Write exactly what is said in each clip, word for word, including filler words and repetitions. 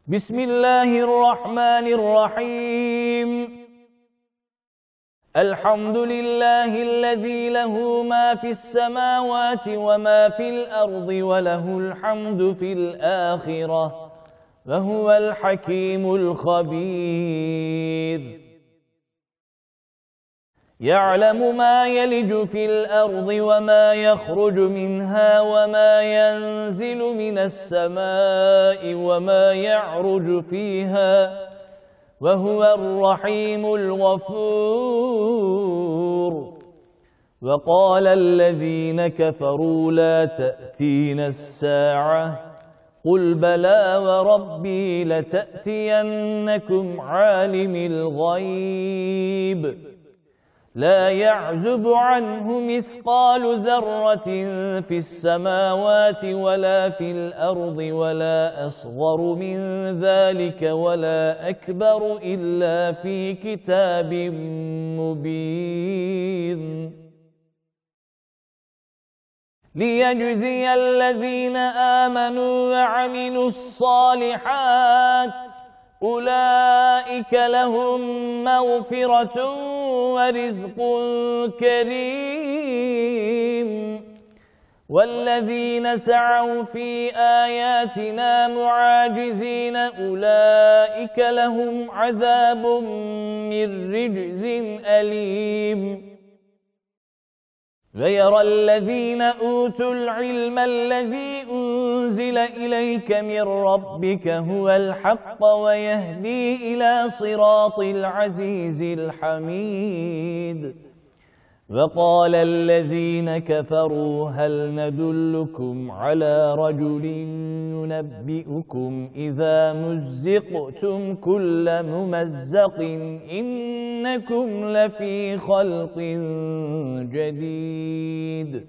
بسم الله الرحمن الرحيم. الحمد لله الذي له ما في السماوات وما في الأرض وله الحمد في الآخرة وهو الحكيم الخبير. يعلم ما يلج في الأرض وما يخرج منها وما ينزل من السماء وما يعرج فيها وهو الرحيم الغفور. وقال الذين كفروا لا تأتينا الساعة قل بلى وربي لتأتينكم عالم الغيب لا يعزب عنه مثقال ذرة في السماوات ولا في الأرض ولا أصغر من ذلك ولا أكبر إلا في كتاب مبين. ليجزي الذين آمنوا وعملوا الصالحات أولئك لهم مغفرة ورزق كريم. والذين سعوا في آياتنا معاجزين أولئك لهم عذاب من رجز أليم. ويرى الذين أوتوا العلم الذي أنزل إليك من ربك هو الحق ويهدي إلى صراط العزيز الحميد. وقال الذين كفروا هل ندلكم على رجل ينبئكم إذا مزقتم كل ممزق إنكم لفي خلق جديد.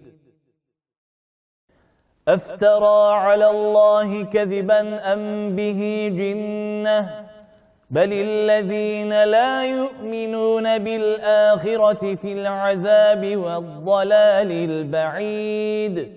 أفترى على الله كذبا أم به جنة بل الذين لا يؤمنون بالآخرة في العذاب والضلال البعيد.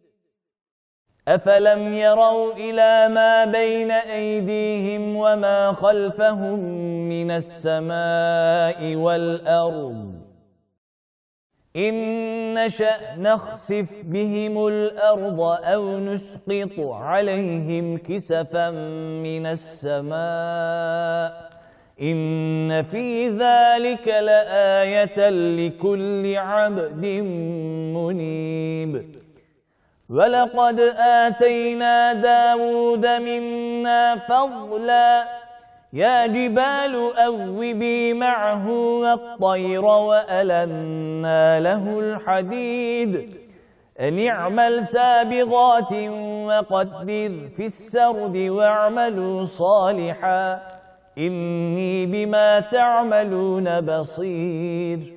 أفلم يروا إلى ما بين أيديهم وما خلفهم من السماء والأرض إن نشأ نخسف بهم الأرض أو نسقط عليهم كسفا من السماء إن في ذلك لآية لكل عبد منيب. ولقد آتينا داود منا فضلا يا جبال أوبي معه والطير وألنا له الحديد أن اعمل سابغات وقدر في السرد واعملوا صالحا إني بما تعملون بصير.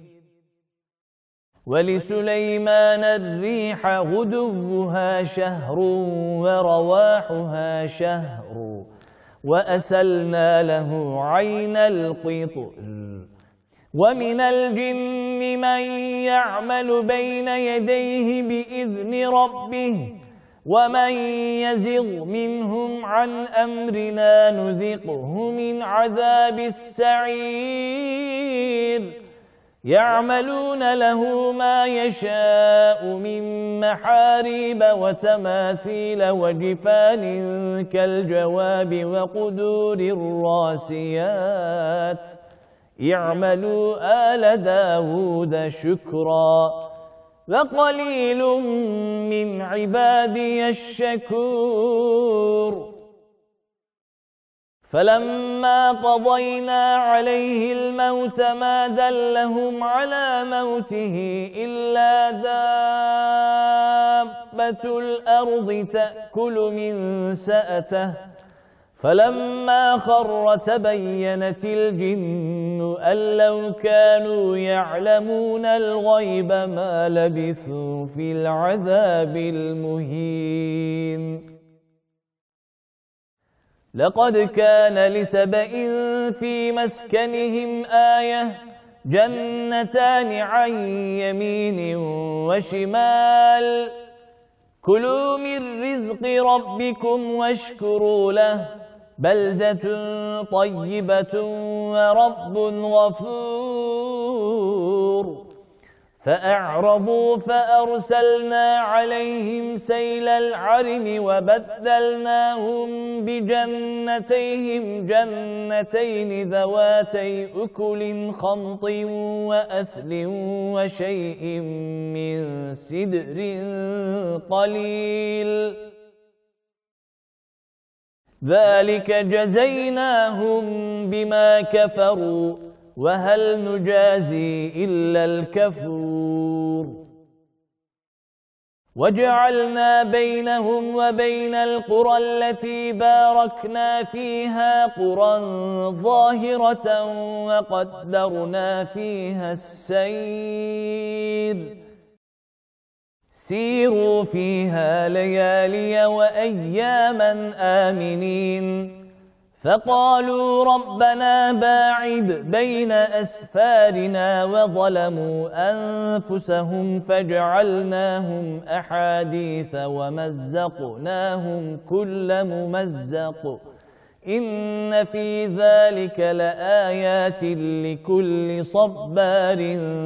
ولسليمان الريح غدوها شهر ورواحها شهر وأسلنا له عين القطر. ومن الجن من يعمل بين يديه بإذن ربه ومن يزغ منهم عن أمرنا نذقه من عذاب السعير. يعملون له ما يشاء من محاريب وتماثيل وجفان كالجواب وقدور الراسيات اعملوا آل داود شكرا وقليل من عبادي الشكور. فلما قضينا عليه الموت ما دلهم على موته إلا دابة الأرض تأكل من سأته فلما خر تبينت الجن أن لو كانوا يعلمون الغيب ما لبثوا في العذاب المهين. لقد كان لسبإ في مسكنهم آية جنتان عن يمين وشمال كلوا من رزق ربكم واشكروا له بلدة طيبة ورب غفور. فأعرضوا فأرسلنا عليهم سيل العرم وبدلناهم بجنتيهم جنتين ذواتي أكل خمط وأثل وشيء من سدر قليل ذلك جزيناهم بما كفروا وهل نجازي إلا الكفور. وجعلنا بينهم وبين القرى التي باركنا فيها قرى ظاهرة وقدرنا فيها السير سيروا فيها ليالي وأياما آمنين. فقالوا ربنا باعد بين أسفارنا وظلموا أنفسهم فجعلناهم أحاديث ومزقناهم كل ممزق إن في ذلك لآيات لكل صبار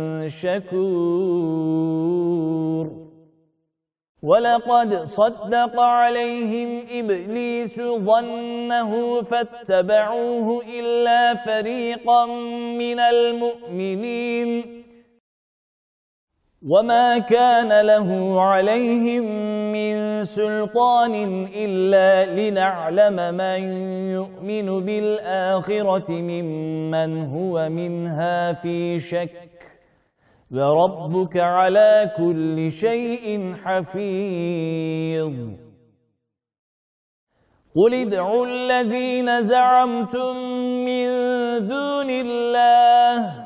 شكور. ولقد صدق عليهم إبليس ظنه فاتبعوه إلا فريقا من المؤمنين وما كان له عليهم من سلطان إلا لنعلم من يؤمن بالآخرة ممن هو منها في شك وربك على كل شيء حفيظ. قل ادعوا الذين زعمتم من دون الله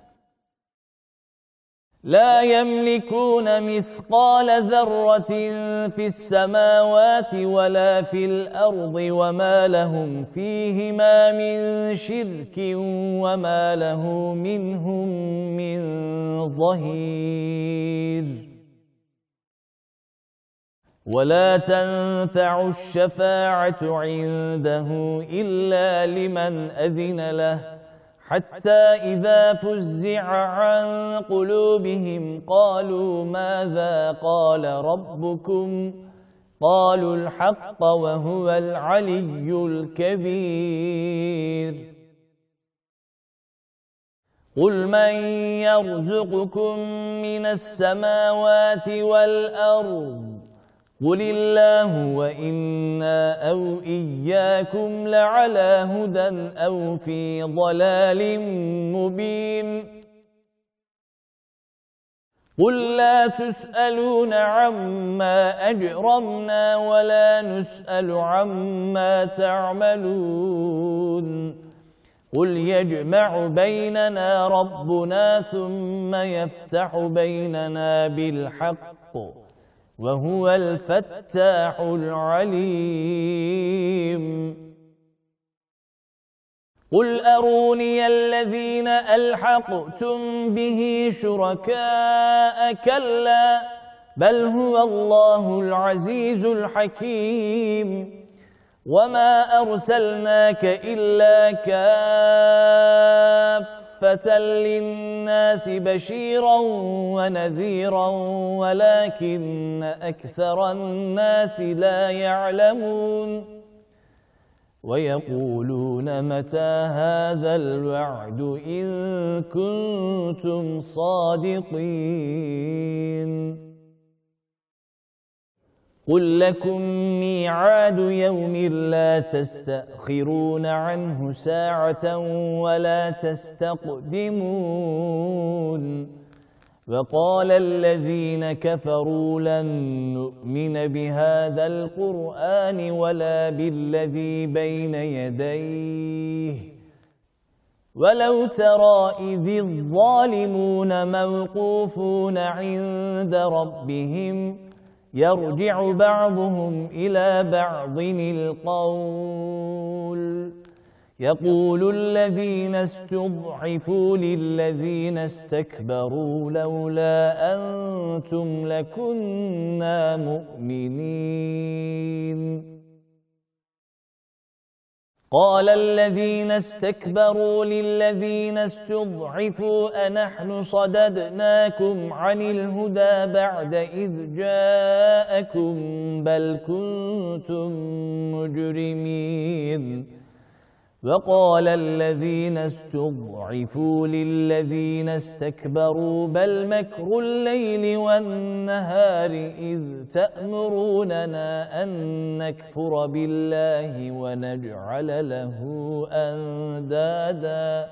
لا يملكون مثقال ذرة في السماوات ولا في الأرض وما لهم فيهما من شرك وما له منهم من ظهير. ولا تنفع الشفاعة عنده إلا لمن أذن له حتى إذا فزع عن قلوبهم قالوا ماذا قال ربكم قالوا الحق وهو العلي الكبير. قل من يرزقكم من السماوات والأرض قل الله وإنا أو إياكم لعلى هدى أو في ضلال مبين. قل لا تسألون عما أجرمنا ولا نسأل عما تعملون. قل يجمع بيننا ربنا ثم يفتح بيننا بالحق وهو الفتاح العليم. قل أروني الذين ألحقتم به شركاء كلا بل هو الله العزيز الحكيم. وما أرسلناك إلا كافة للناس بشيرا ونذيرا ولكن أكثر الناس لا يعلمون. ويقولون متى هذا الوعد إن كنتم صادقين. قل لكم ميعاد يوم لا تستأخرون عنه ساعة ولا تستقدمون. وقال الذين كفروا لن نؤمن بهذا القرآن ولا بالذي بين يديه ولو ترى إذ الظالمون موقوفون عند ربهم يرجع بعضهم إلى بعض القول يقول الذين استضعفوا للذين استكبروا لولا أنتم لكنا مؤمنين. قال الذين استكبروا للذين استضعفوا أنحن صددناكم عن الهدى بعد إذ جاءكم بل كنتم مجرمين وقال الذين استضعفوا للذين استكبروا بل مكر الليل والنهار إذ تأمروننا أن نكفر بالله ونجعل له أندادا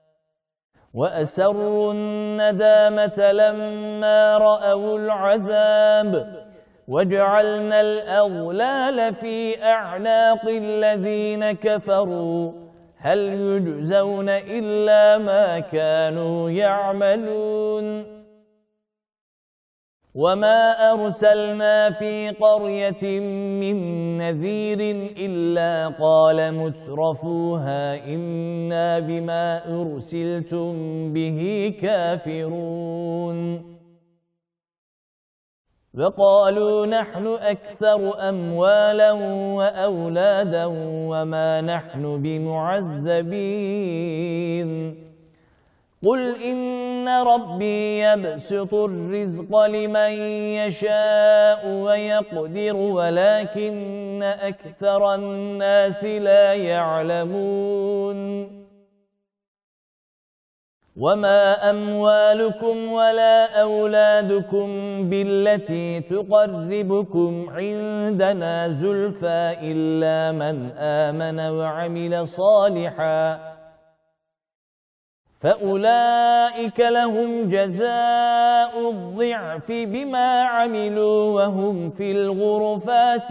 وأسروا الندامة لما رأوا العذاب وجعلنا الأغلال في أعناق الذين كفروا هل يجزون إلا ما كانوا يعملون وما أرسلنا في قرية من نذير إلا قال مترفوها إنا بما أرسلتم به كافرون وقالوا نحن أكثر أموالا وأولادا وما نحن بمعذبين قل إن ربي يبسط الرزق لمن يشاء ويقدر ولكن أكثر الناس لا يعلمون وما أموالكم ولا أولادكم بالتي تقربكم عندنا زلفى إلا من آمن وعمل صالحا فأولئك لهم جزاء الضعف بما عملوا وهم في الغرفات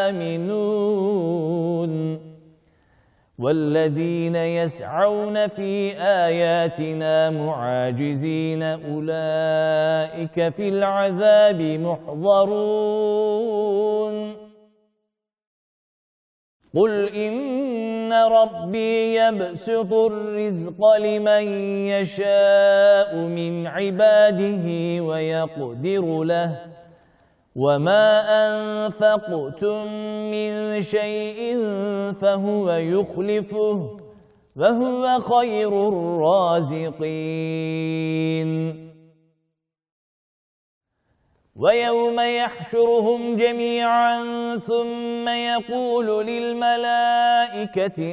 آمنون والذين يسعون في آياتنا معاجزين أولئك في العذاب محضرون قل إن ربي يبسط الرزق لمن يشاء من عباده ويقدر له وما أنفقتم من شيء فهو يخلفه وهو خير الرازقين ويوم يحشرهم جميعا ثم يقول للملائكة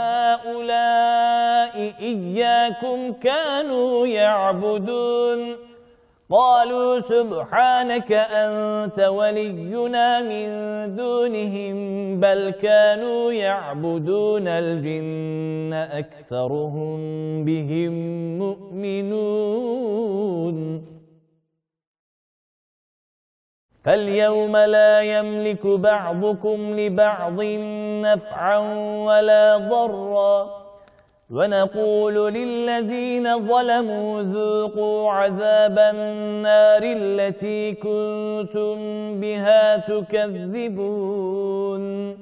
أهؤلاء إياكم كانوا يعبدون قالوا سبحانك أنت ولينا من دونهم بل كانوا يعبدون الجن أكثرهم بهم مؤمنون فاليوم لا يملك بعضكم لبعض نفعا ولا ضرا ونقول للذين ظلموا ذوقوا عذاب النار التي كنتم بها تكذبون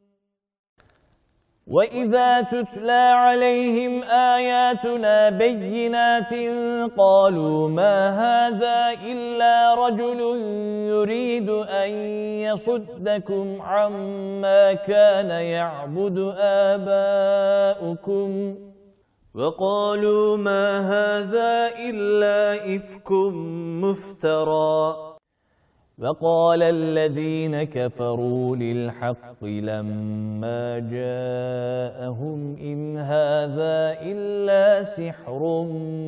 وإذا تتلى عليهم آياتنا بينات قالوا ما هذا إلا رجل يريد أن يصدكم عما كان يعبد آباؤكم وقالوا ما هذا إلا إفك مفترى وقال الذين كفروا للحق لما جاءهم إن هذا إلا سحر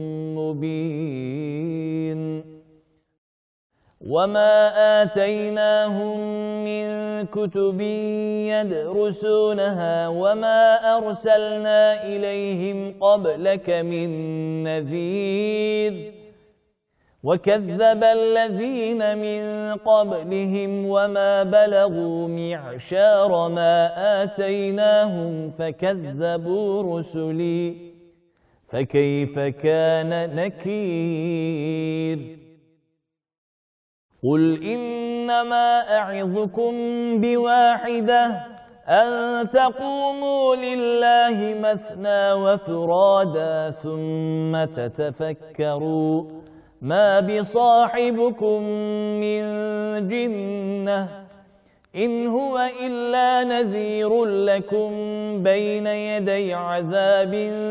مبين وما آتيناهم من كتب يدرسونها وما أرسلنا إليهم قبلك من نذير وكذب الذين من قبلهم وما بلغوا معشار ما آتيناهم فكذبوا رسلي فكيف كان نكير قل إنما أعظكم بواحدة أن تقوموا لله مثنى وفرادا ثم تتفكروا ما بصاحبكم من جنة إن هو إلا نذير لكم بين يدي عذاب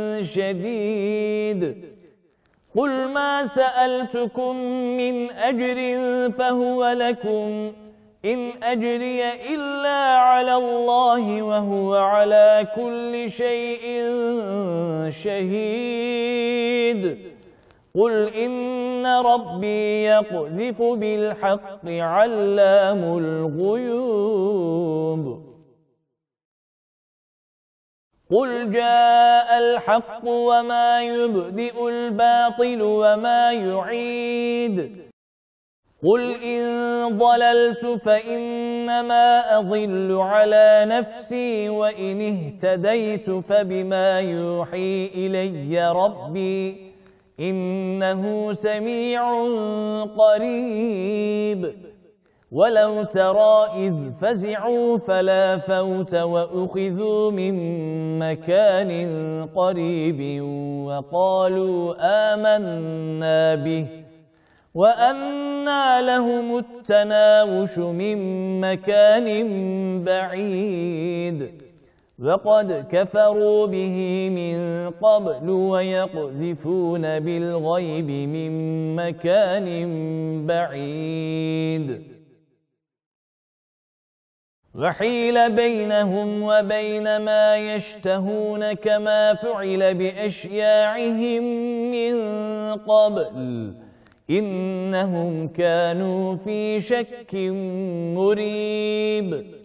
شديد قل ما سألتكم من أجر فهو لكم إن أجري إلا على الله وهو على كل شيء شهيد قل إن ربي يقذف بالحق علام الغيوب قل جاء الحق وما يبدئ الباطل وما يعيد قل إن ضللت فإنما أضل على نفسي وإن اهتديت فبما يوحي إلي ربي إنه سميع قريب ولو ترى إذ فزعوا فلا فوت وأخذوا من مكان قريب وقالوا آمنا به وأنى لهم التناوش من مكان بعيد وقد كفروا به من قبل ويقذفون بالغيب من مكان بعيد وحيل بينهم وبين ما يشتهون كما فعل بأشياعهم من قبل إنهم كانوا في شك مريب